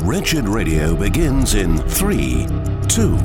Wretched Radio begins in 3, 2,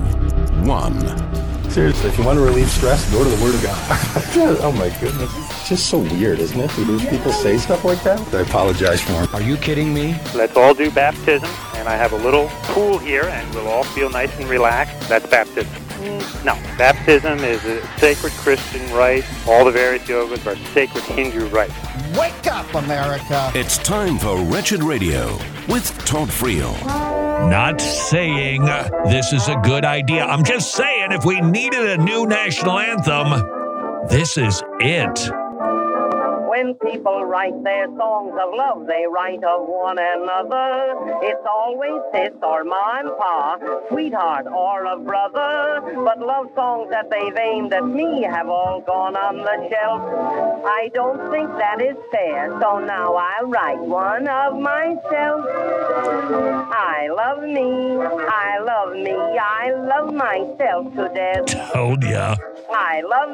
1. Seriously, if you want to relieve stress, go to the Word of God. Oh my goodness. It's just so weird, isn't it? We hear people say stuff like that. I apologize for them. Are you kidding me? Let's all do baptism, and I have a little pool here, and we'll all feel nice and relaxed. That's baptism. No, baptism is a sacred Christian rite. All the various yogas are sacred Hindu rites. Wake up, America! It's time for Wretched Radio with Todd Friel. Not saying this is a good idea. I'm just saying if we needed a new national anthem, this is it. When people write their songs of love, they write of one another. It's always sis or ma and pa, sweetheart or a brother. But love songs that they've aimed at me have all gone on the shelf. I don't think that is fair, so now I'll write one of myself. I love me, I love me, I love myself to death. Told ya. I love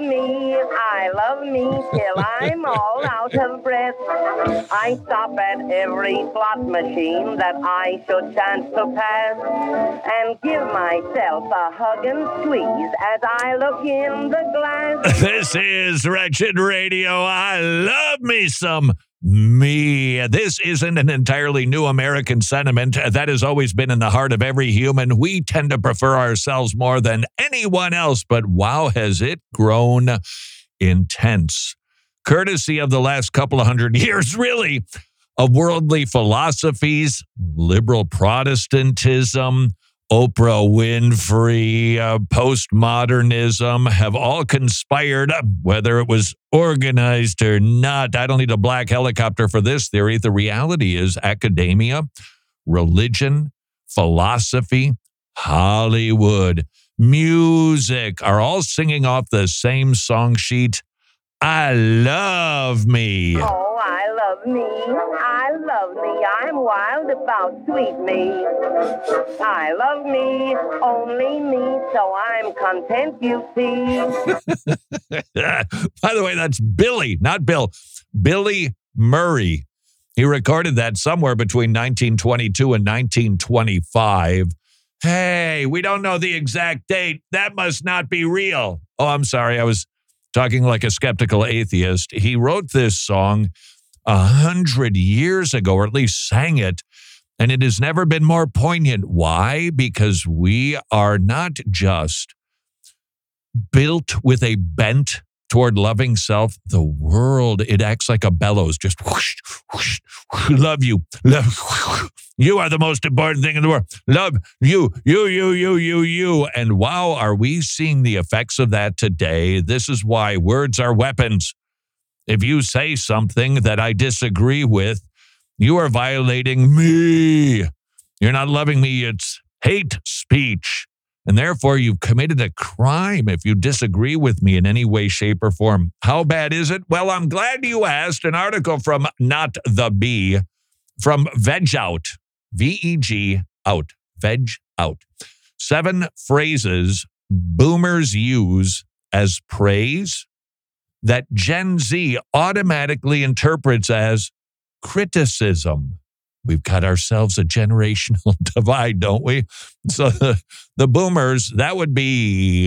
me till I'm all out of breath. I stop at every slot machine that I should chance to pass and give myself a hug and squeeze as I look in the glass. This is Wretched Radio. I love me some me. This isn't an entirely new American sentiment. That has always been in the heart of every human. We tend to prefer ourselves more than anyone else, but wow, has it grown intense. Courtesy of the last couple of hundred years, really, of worldly philosophies, liberal Protestantism, Oprah Winfrey, postmodernism have all conspired, whether it was organized or not. I don't need a black helicopter for this theory. The reality is academia, religion, philosophy, Hollywood, music are all singing off the same song sheet. I love me. Oh, I love me, I love me, I'm wild about sweet me. I love me, only me, so I'm content, you see. By the way, that's Billy, not Bill. Billy Murray. He recorded that somewhere between 1922 and 1925. Hey, we don't know the exact date. That must not be real. Oh, I'm sorry. I was talking like a skeptical atheist. He wrote this song 100 years ago, or at least sang it, and it has never been more poignant. Why? Because we are not just built with a bent toward loving self. The world, it acts like a bellows, just whoosh, whoosh, love you. Love, you are the most important thing in the world. Love you. And wow, are we seeing the effects of that today? This is why words are weapons. If you say something that I disagree with, you are violating me. You're not loving me. It's hate speech. And therefore, you've committed a crime if you disagree with me in any way, shape, or form. How bad is it? Well, I'm glad you asked. An article from Not the Bee, from Veg Out, V-E-G, out, Veg Out. 7 phrases boomers use as praise that Gen Z automatically interprets as criticism. We've got ourselves a generational divide, don't we? So the boomers, that would be,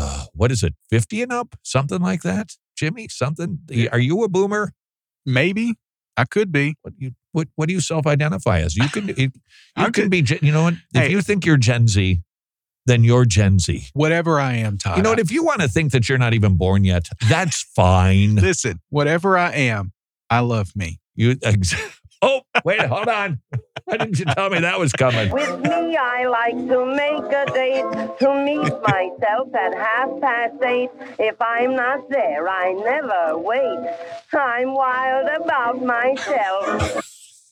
50 and up? Something like that? Jimmy, something? Are you a boomer? Maybe. I could be. What do you self-identify as? You can be, you know what? If you think you're Gen Z, then you're Gen Z. Whatever I am, Todd. You know what? If you want to think that you're not even born yet, that's fine. Listen, whatever I am, I love me. Oh, wait, hold on. Why didn't you tell me that was coming? With me, I like to make a date to meet myself at 8:30. If I'm not there, I never wait. I'm wild about myself.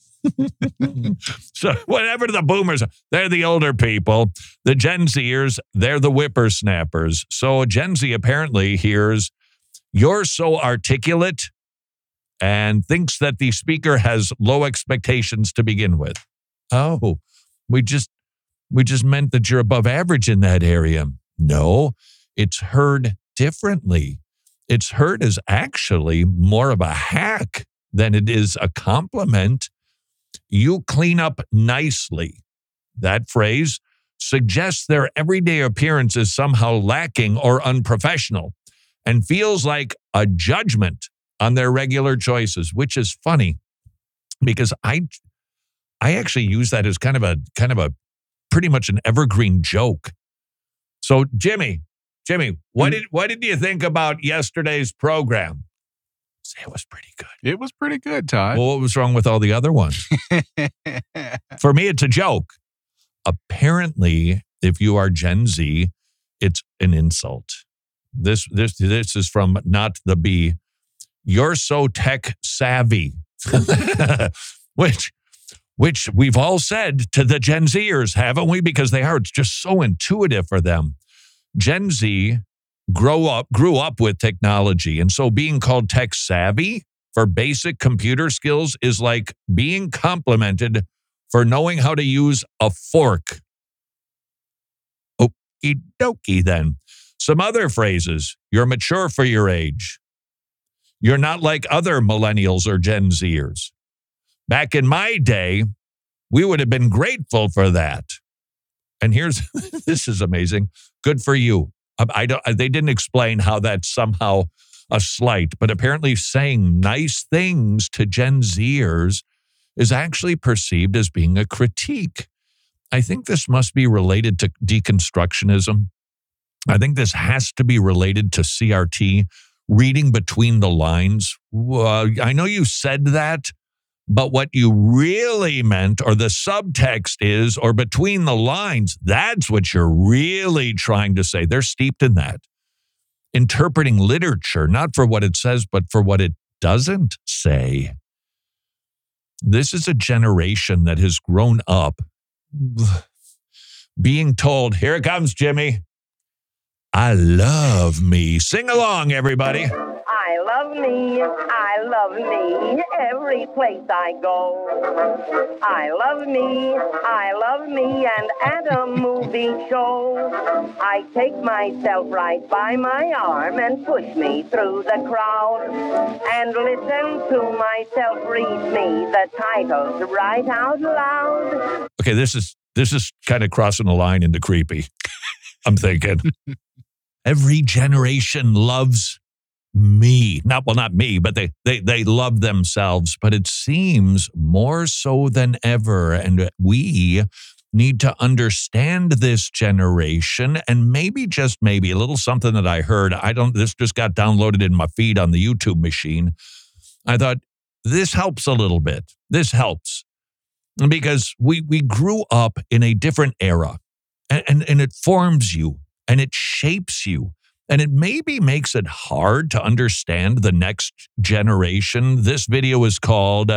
So whatever the boomers are, they're the older people. The Gen Zers, they're the whippersnappers. So Gen Z apparently hears, you're so articulate, and thinks that the speaker has low expectations to begin with. Oh, we just meant that you're above average in that area. No, it's heard differently. It's heard as actually more of a hack than it is a compliment. You clean up nicely. That phrase suggests their everyday appearance is somehow lacking or unprofessional and feels like a judgment on their regular choices, which is funny because I actually use that as kind of a pretty much an evergreen joke. So Jimmy, what did you think about yesterday's program? Say it was pretty good. It was pretty good, Todd. Well, what was wrong with all the other ones? For me, it's a joke. Apparently, if you are Gen Z, it's an insult. This is from Not the Bee. You're so tech savvy, which we've all said to the Gen Zers, haven't we? Because it's just so intuitive for them. Gen Z grew up with technology, and so being called tech savvy for basic computer skills is like being complimented for knowing how to use a fork. Okie dokie then. Some other phrases. You're mature for your age. You're not like other millennials or Gen Zers. Back in my day, we would have been grateful for that. And this is amazing. Good for you. They didn't explain how that's somehow a slight, but apparently saying nice things to Gen Zers is actually perceived as being a critique. I think this must be related to deconstructionism. I think this has to be related to CRT, reading between the lines. I know you said that, but what you really meant, or the subtext is, or between the lines, that's what you're really trying to say. They're steeped in that. Interpreting literature, not for what it says, but for what it doesn't say. This is a generation that has grown up being told, here it comes, Jimmy. I love me. Sing along, everybody. I love me, every place I go. I love me, and at a movie show, I take myself right by my arm and push me through the crowd, and listen to myself read me the titles right out loud. Okay, this is kind of crossing the line into creepy, I'm thinking. Every generation loves me. Not me, but they love themselves. But it seems more so than ever. And we need to understand this generation. And maybe, just maybe, a little something that I heard. This just got downloaded in my feed on the YouTube machine. I thought, this helps a little bit. This helps. Because we grew up in a different era. And it forms you. And it shapes you. And it maybe makes it hard to understand the next generation. This video is called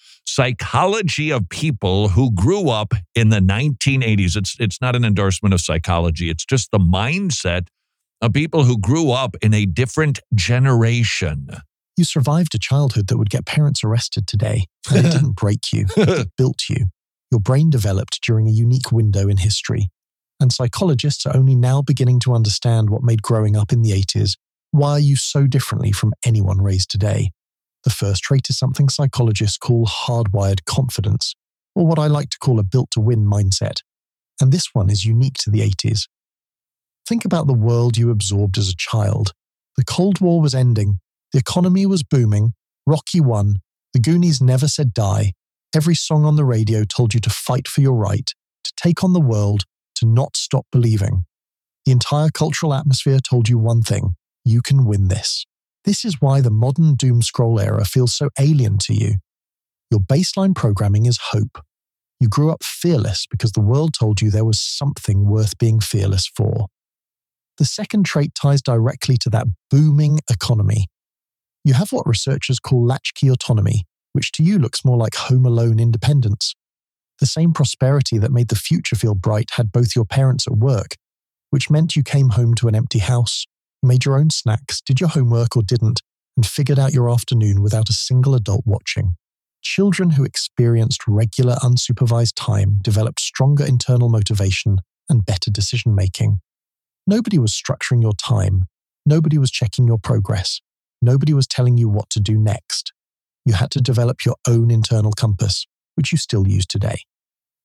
Psychology of People Who Grew Up in the 1980s. It's not an endorsement of psychology. It's just the mindset of people who grew up in a different generation. You survived a childhood that would get parents arrested today. And it didn't break you. It built you. Your brain developed during a unique window in history. And psychologists are only now beginning to understand what made growing up in the 80s wire you so differently from anyone raised today. The first trait is something psychologists call hardwired confidence, or what I like to call a built-to-win mindset. And this one is unique to the 80s. Think about the world you absorbed as a child. The Cold War was ending. The economy was booming. Rocky won. The Goonies never said die. Every song on the radio told you to fight for your right, to take on the world, to not stop believing. The entire cultural atmosphere told you one thing: you can win this. This is why the modern doom scroll era feels so alien to you. Your baseline programming is hope. You grew up fearless because the world told you there was something worth being fearless for. The second trait ties directly to that booming economy. You have what researchers call latchkey autonomy, which to you looks more like Home Alone independence. The same prosperity that made the future feel bright had both your parents at work, which meant you came home to an empty house, made your own snacks, did your homework or didn't, and figured out your afternoon without a single adult watching. Children who experienced regular unsupervised time developed stronger internal motivation and better decision-making. Nobody was structuring your time. Nobody was checking your progress. Nobody was telling you what to do next. You had to develop your own internal compass, which you still use today.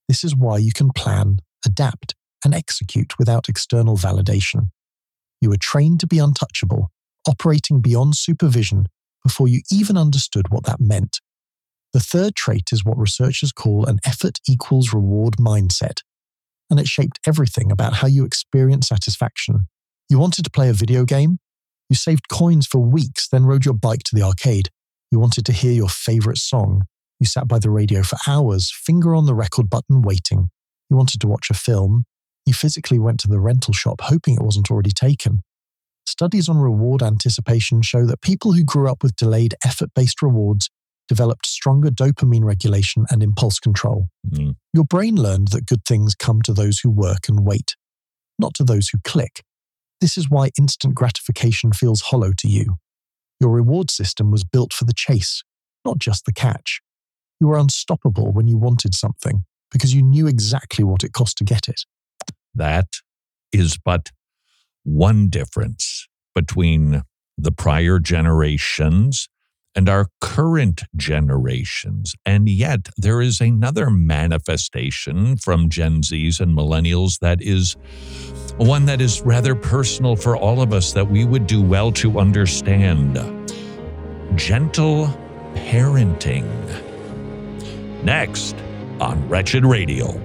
This is why you can plan, adapt, and execute without external validation. You were trained to be untouchable, operating beyond supervision before you even understood what that meant. The third trait is what researchers call an effort equals reward mindset, and it shaped everything about how you experience satisfaction. You wanted to play a video game? You saved coins for weeks, then rode your bike to the arcade. You wanted to hear your favorite song? You sat by the radio for hours, finger on the record button, waiting. You wanted to watch a film? You physically went to the rental shop hoping it wasn't already taken. Studies on reward anticipation show that people who grew up with delayed effort-based rewards developed stronger dopamine regulation and impulse control. Your brain learned that good things come to those who work and wait, not to those who click. This is why instant gratification feels hollow to you. Your reward system was built for the chase, not just the catch. You were unstoppable when you wanted something because you knew exactly what it cost to get it. That is but one difference between the prior generations and our current generations. And yet there is another manifestation from Gen Zs and millennials that is one that is rather personal for all of us that we would do well to understand. Gentle parenting. Next on Wretched Radio.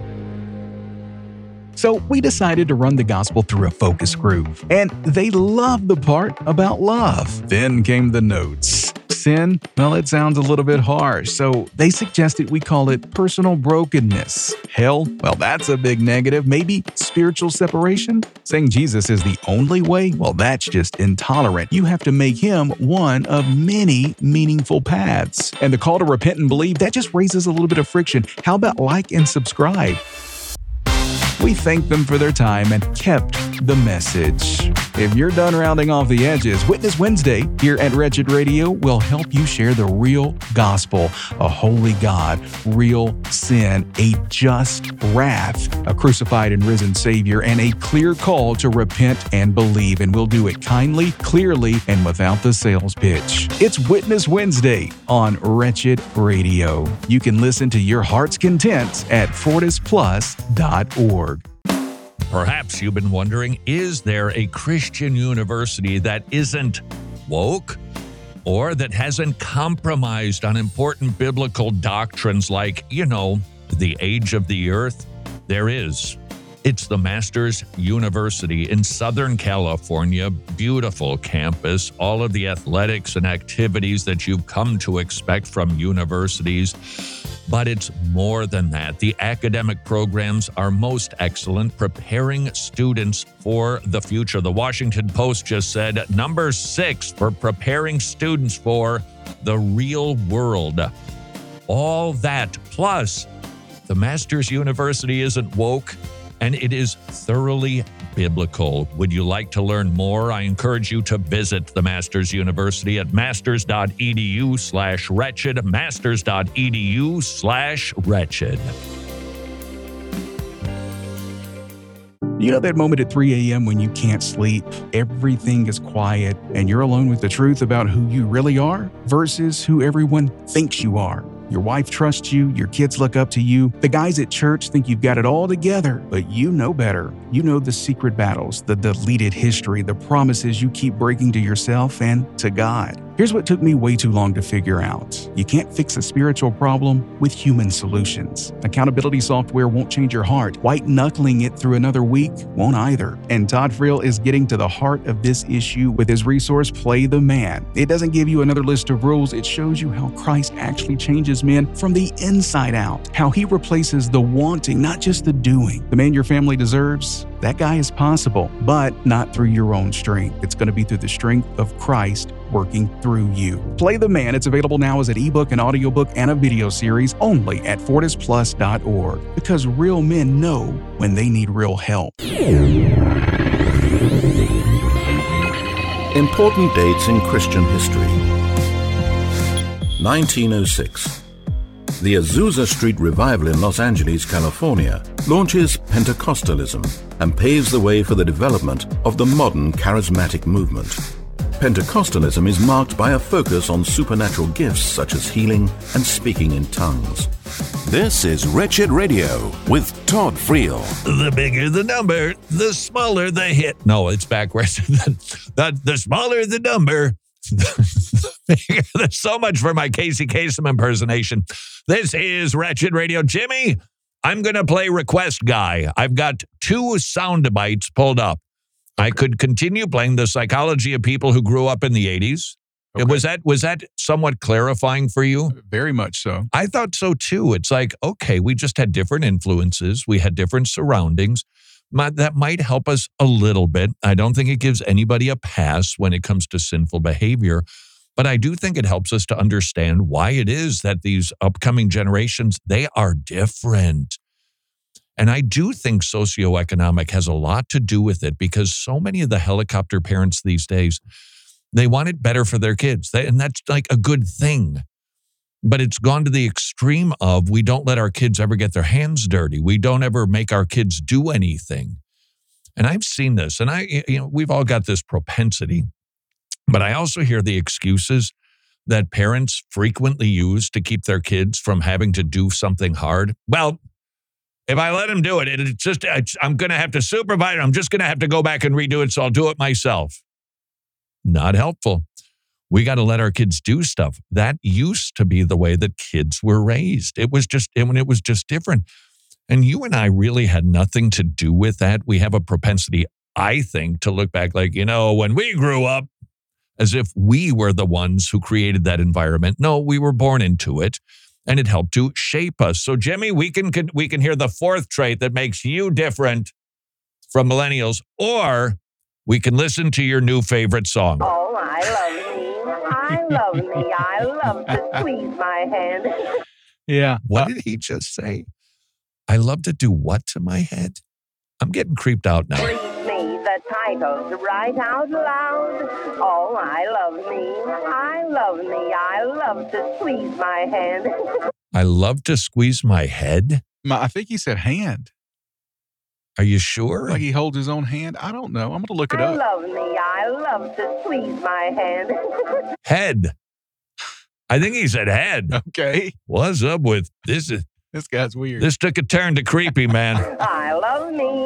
So we decided to run the gospel through a focus group, and they loved the part about love. Then came the notes. Sin, well, it sounds a little bit harsh, so they suggested we call it personal brokenness. Hell, well, that's a big negative. Maybe spiritual separation? Saying Jesus is the only way? Well, that's just intolerant. You have to make him one of many meaningful paths. And the call to repent and believe, that just raises a little bit of friction. How about like and subscribe? We thanked them for their time and kept the message. If you're done rounding off the edges, Witness Wednesday here at Wretched Radio will help you share the real gospel, a holy God, real sin, a just wrath, a crucified and risen Savior, and a clear call to repent and believe. And we'll do it kindly, clearly, and without the sales pitch. It's Witness Wednesday on Wretched Radio. You can listen to your heart's content at FortisPlus.org. Perhaps you've been wondering, is there a Christian university that isn't woke or that hasn't compromised on important biblical doctrines like, the age of the earth? There is. It's the Masters University in Southern California. Beautiful campus, all of the athletics and activities that you've come to expect from universities. But it's more than that. The academic programs are most excellent, preparing students for the future. The Washington Post just said number 6 for preparing students for the real world. All that, plus the Masters University isn't woke, and it is thoroughly biblical. Would you like to learn more? I encourage you to visit the Masters University at masters.edu/wretched, masters.edu/wretched. You know that moment at 3 a.m. when you can't sleep, everything is quiet, and you're alone with the truth about who you really are versus who everyone thinks you are. Your wife trusts you, your kids look up to you, the guys at church think you've got it all together, but you know better. You know the secret battles, the deleted history, the promises you keep breaking to yourself and to God. Here's what took me way too long to figure out. You can't fix a spiritual problem with human solutions. Accountability software won't change your heart. White-knuckling it through another week won't either. And Todd Friel is getting to the heart of this issue with his resource, Play the Man. It doesn't give you another list of rules. It shows you how Christ actually changes men from the inside out, how he replaces the wanting, not just the doing. The man your family deserves, that guy is possible, but not through your own strength. It's going to be through the strength of Christ working through you. Play the Man. It's available now as an ebook, an audiobook, and a video series only at FortisPlus.org, because real men know when they need real help. Important dates in Christian history. 1906. The Azusa Street Revival in Los Angeles, California, launches Pentecostalism and paves the way for the development of the modern charismatic movement. Pentecostalism is marked by a focus on supernatural gifts such as healing and speaking in tongues. This is Wretched Radio with Todd Friel. The bigger the number, the smaller the hit. No, it's backwards. The smaller the number, there's so much for my Casey Kasem impersonation. This is Wretched Radio. Jimmy, I'm going to play Request Guy. I've got 2 sound bites pulled up. I could continue playing The Psychology of People Who Grew Up in the 80s. Okay. Was that somewhat clarifying for you? Very much so. I thought so too. It's like, okay, we just had different influences. We had different surroundings. That might help us a little bit. I don't think it gives anybody a pass when it comes to sinful behavior, but I do think it helps us to understand why it is that these upcoming generations, they are different. And I do think socioeconomic has a lot to do with it, because so many of the helicopter parents these days, they want it better for their kids. And that's like a good thing. But it's gone to the extreme of, we don't let our kids ever get their hands dirty. We don't ever make our kids do anything. And I've seen this, and we've all got this propensity. But I also hear the excuses that parents frequently use to keep their kids from having to do something hard. Well, if I let them do it, I'm going to have to supervise it. I'm just going to have to go back and redo it, so I'll do it myself. Not helpful. We got to let our kids do stuff. That used to be the way that kids were raised. It was just different. And you and I really had nothing to do with that. We have a propensity, I think, to look back like, when we grew up, as if we were the ones who created that environment. No, we were born into it, and it helped to shape us. So, Jimmy, we can hear the 4th trait that makes you different from millennials, or we can listen to your new favorite song. Oh, I love me. I love to squeeze my hand. Yeah. What did he just say? I love to do what to my head? I'm getting creeped out now. Read me the titles right out loud. Oh, I love me. I love to squeeze my hand. I love to squeeze my head? I think he said hand. Are you sure? Like he holds his own hand? I don't know. I'm going to look it up. I love to squeeze my hand. Head. I think he said head. Okay. What's up with this? This guy's weird. This took a turn to creepy, man. I love me.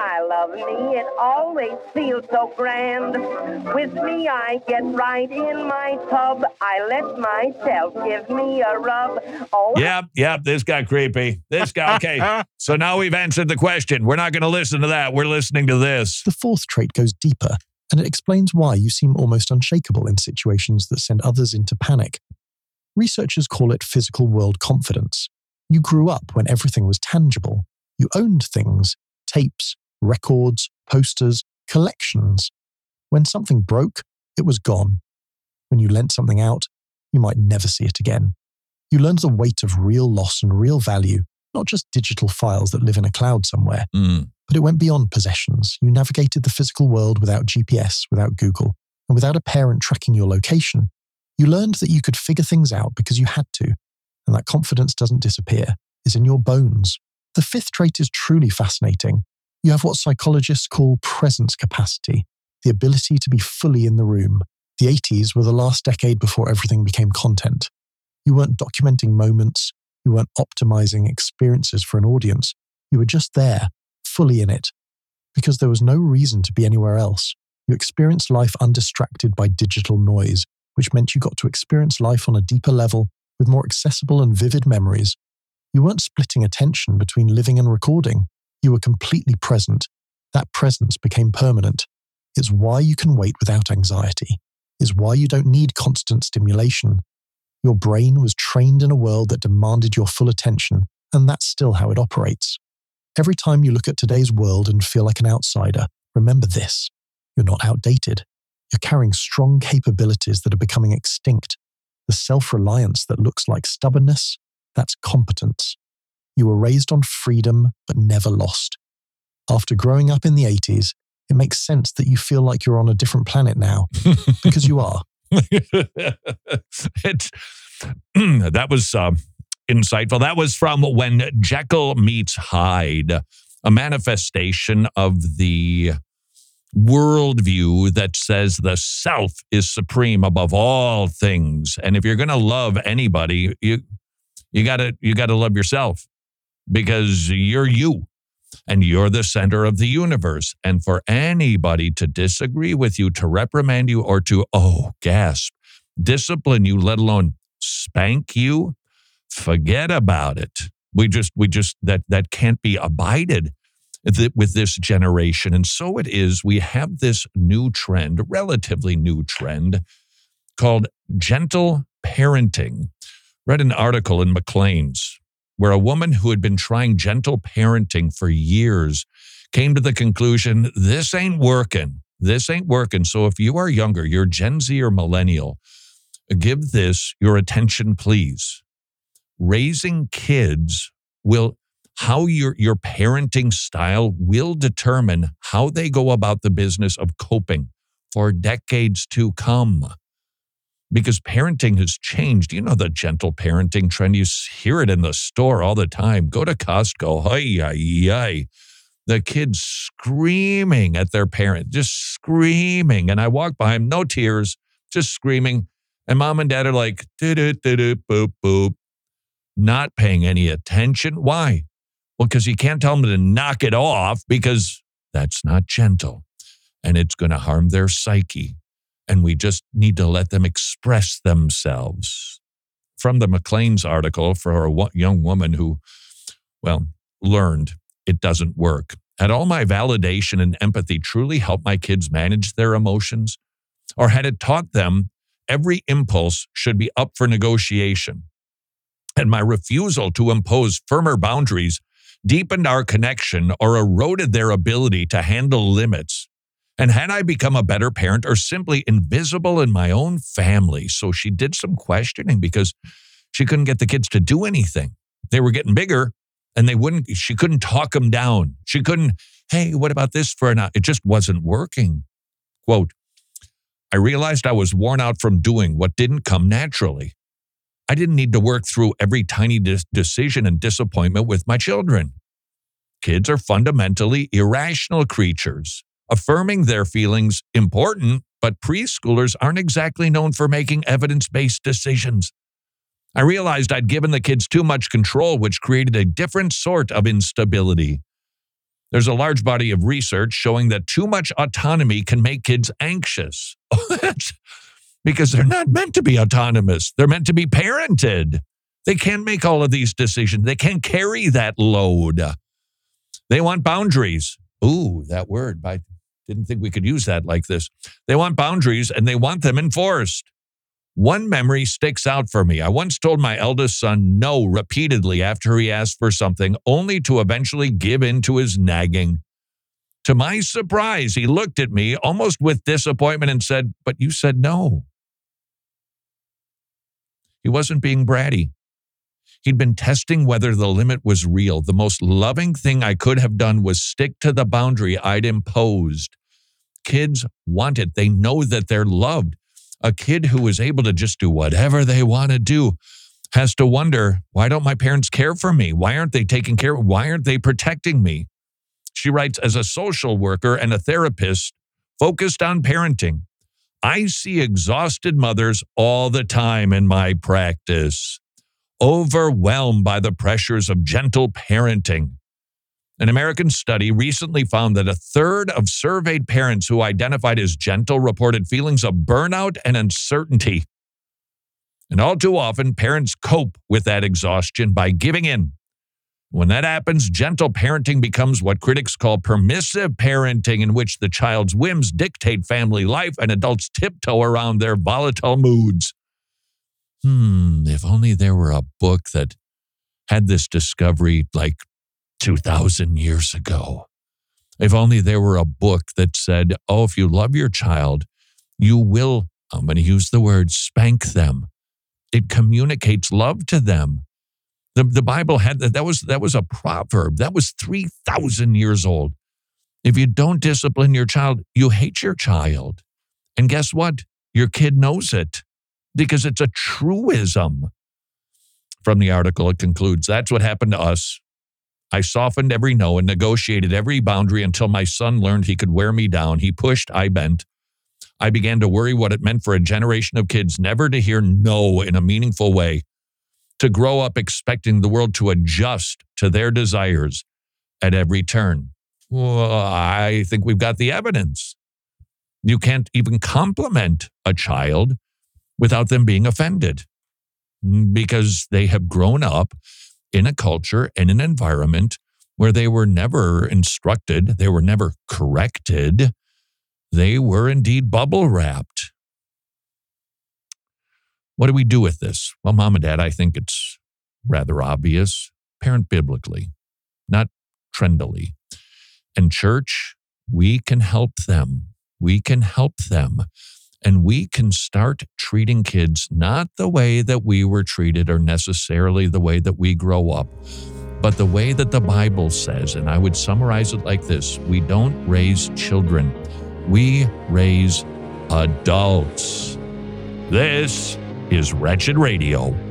It always feels so grand. With me, I get right in my tub. I let myself give me a rub. Oh. Yep. This got creepy. This guy. Okay. So now we've answered the question. We're not going to listen to that. We're listening to this. The 4th trait goes deeper, and it explains why you seem almost unshakable in situations that send others into panic. Researchers call it physical world confidence. You grew up when everything was tangible. You owned things, tapes, records, posters, collections. When something broke, it was gone. When you lent something out, you might never see it again. You learned the weight of real loss and real value, not just digital files that live in a cloud somewhere. But it went beyond possessions. You navigated the physical world without GPS, without Google, and without a parent tracking your location. You learned that you could figure things out because you had to, and that confidence doesn't disappear. It's in your bones. The 5th trait is truly fascinating. You have what psychologists call presence capacity, the ability to be fully in the room. The 80s were the last decade before everything became content. You weren't documenting moments. You weren't optimizing experiences for an audience. You were just there, fully in it, because there was no reason to be anywhere else. You experienced life undistracted by digital noise, which meant you got to experience life on a deeper level with more accessible and vivid memories. You weren't splitting attention between living and recording. You were completely present. That presence became permanent. It's why you can wait without anxiety. It's why you don't need constant stimulation. Your brain was trained in a world that demanded your full attention, and that's still how it operates. Every time you look at today's world and feel like an outsider, remember this. You're not outdated. You're carrying strong capabilities that are becoming extinct. The self-reliance that looks like stubbornness, that's competence. You were raised on freedom, but never lost. After growing up in the 80s, it makes sense that you feel like you're on a different planet now, because you are. That was insightful. That was from When Jekyll Meets Hyde, a manifestation of the worldview that says the self is supreme above all things. And if you're going to love anybody, You gotta love yourself because you're you and you're the center of the universe. And for anybody to disagree with you, to reprimand you, or to, discipline you, let alone spank you, forget about it. We just that can't be abided with this generation. And so it is, we have this new trend, a relatively new trend, called gentle parenting. Read an article in Maclean's where a woman who had been trying gentle parenting for years came to the conclusion, this ain't working. This ain't working. So if you are younger, you're Gen Z or millennial, give this your attention, please. Raising kids how your parenting style will determine how they go about the business of coping for decades to come. Because parenting has changed. You know the gentle parenting trend. You hear it in the store all the time. Go to Costco. Hi. The kids screaming at their parent, just screaming. And I walk by them, no tears, just screaming. And mom and dad are like, boop, boop, not paying any attention. Why? Well, because you can't tell them to knock it off because that's not gentle. And it's going to harm their psyche. And we just need to let them express themselves. From the Maclean's article for a young woman who, learned it doesn't work. Had all my validation and empathy truly helped my kids manage their emotions? Or had it taught them every impulse should be up for negotiation? And my refusal to impose firmer boundaries deepened our connection or eroded their ability to handle limits? And had I become a better parent or simply invisible in my own family? So she did some questioning because she couldn't get the kids to do anything. They were getting bigger and she couldn't talk them down. She couldn't, hey, what about this for an hour? It just wasn't working. Quote, I realized I was worn out from doing what didn't come naturally. I didn't need to work through every tiny decision and disappointment with my children. Kids are fundamentally irrational creatures. Affirming their feelings important, but preschoolers aren't exactly known for making evidence-based decisions. I realized I'd given the kids too much control, which created a different sort of instability. There's a large body of research showing that too much autonomy can make kids anxious. Because they're not meant to be autonomous. They're meant to be parented. They can't make all of these decisions. They can't carry that load. They want boundaries. Ooh, that word. I didn't think we could use that like this. They want boundaries and they want them enforced. One memory sticks out for me. I once told my eldest son no repeatedly after he asked for something, only to eventually give in to his nagging. To my surprise, he looked at me almost with disappointment and said, but you said no. He wasn't being bratty. He'd been testing whether the limit was real. The most loving thing I could have done was stick to the boundary I'd imposed. Kids want it. They know that they're loved. A kid who is able to just do whatever they want to do has to wonder, why don't my parents care for me? Why aren't they taking care of me? Why aren't they protecting me? She writes, as a social worker and a therapist focused on parenting, I see exhausted mothers all the time in my practice, overwhelmed by the pressures of gentle parenting. An American study recently found that a third of surveyed parents who identified as gentle reported feelings of burnout and uncertainty. And all too often, parents cope with that exhaustion by giving in. When that happens, gentle parenting becomes what critics call permissive parenting, in which the child's whims dictate family life and adults tiptoe around their volatile moods. If only there were a book that had this discovery like 2,000 years ago. If only there were a book that said, if you love your child, you will, I'm going to use the word, spank them. It communicates love to them. The Bible had that was a proverb. That was 3,000 years old. If you don't discipline your child, you hate your child. And guess what? Your kid knows it because it's a truism. From the article, it concludes, that's what happened to us. I softened every no and negotiated every boundary until my son learned he could wear me down. He pushed, I bent. I began to worry what it meant for a generation of kids never to hear no in a meaningful way. to grow up expecting the world to adjust to their desires at every turn. Well, I think we've got the evidence. You can't even compliment a child without them being offended because they have grown up in a culture and an environment where they were never instructed, they were never corrected, they were indeed bubble wrapped. What do we do with this? Well, Mom and Dad, I think it's rather obvious. Parent biblically, not trendily. And church, we can help them. We can help them. And we can start treating kids not the way that we were treated or necessarily the way that we grow up, but the way that the Bible says. And I would summarize it like this: we don't raise children, we raise adults. This is Wretched Radio.